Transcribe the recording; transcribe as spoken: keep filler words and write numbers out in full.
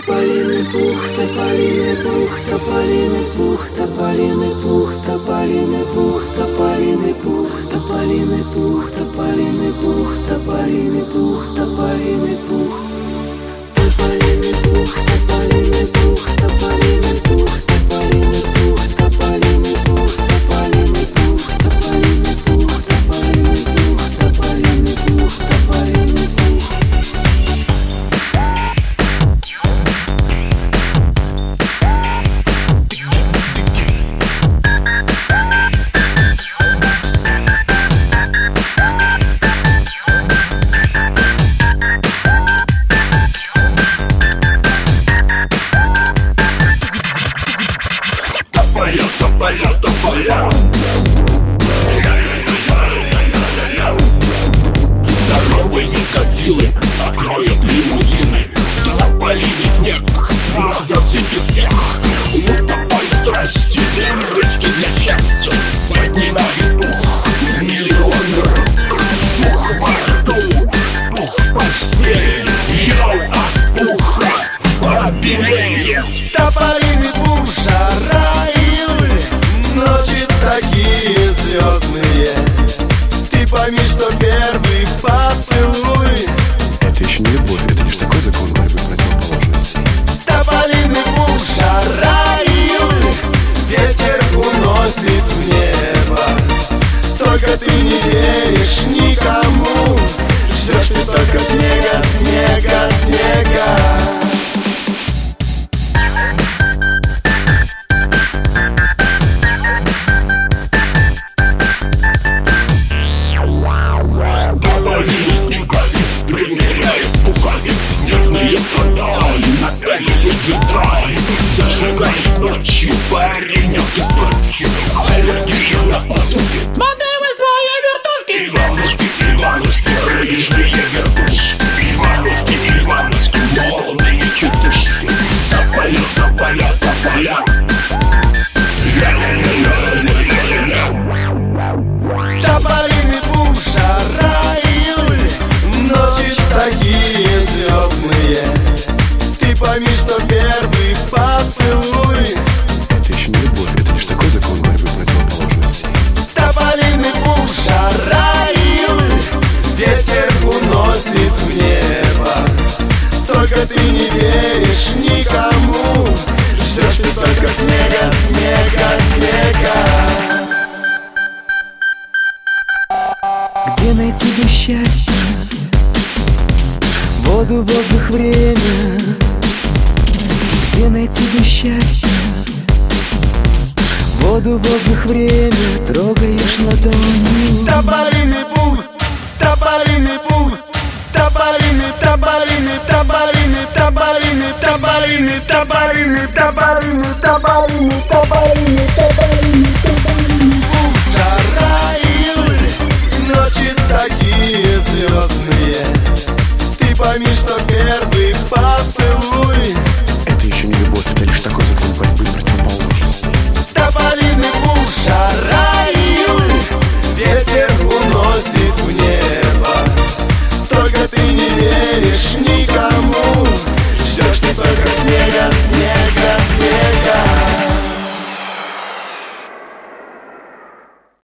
тополиный пух, тополиный пух, тополиный пух, тополиный пух, тополиный пух, тополиный пух, тополиный пух, тополиный пух, тополиный пух, тополиный пух, тополиный пух, тополиный пух, тополиный пух, тополиный пух, тополиный пух, тополиный пух, тополиный пух, тополиный пух, тополиный пух, тополиный пух. Тополя, тополя, здоровый никотилы откроют лимузины. Тополиный снег засыпет всех. У тополь страсти, дырочки для счастья поднимает ух, миллион рук. Пух во рту, пух в постели, йоу от пуха побелеет. Тополиный пух, жара, июль, ночи такие звездные. Ты пойми, что первый поцелуй — это еще не любовь, это лишь такой закон борьбы противоположностей. тополиный пух, жара, июль, ветер уносит в небо. Только ты не веришь никому, ждешь ты только снега, снега, снега. Зажигает ночью паренек из Сочи. Аллергия на подушке. Модемы свои вертушки. Иванушки, Иванушки, рыжие вертушки. Иванушки, Иванушки, молодые частушки. Тополя, тополя, тополя. Тополиный пух, жара, июль, ночи такие звездные. Ты пойми, что первый поцелуй — это еще не любовь, это лишь такой закон борьбы противоположностей. тополиный пух, жара, июль, ветер уносит в небо. Только ты не веришь никому, ждешь ты только снега, снега, снега. Где найти бы счастье, воду, воздух, время? Где найти бы счастье, воду, воздух, время? Трогаешь ладонью. Тополиный пух, тополиный пух, тополиный, тополиный, тополиный, тополиный, тополиный, тополиный, тополиный, тополиный, тополиный, тополиный.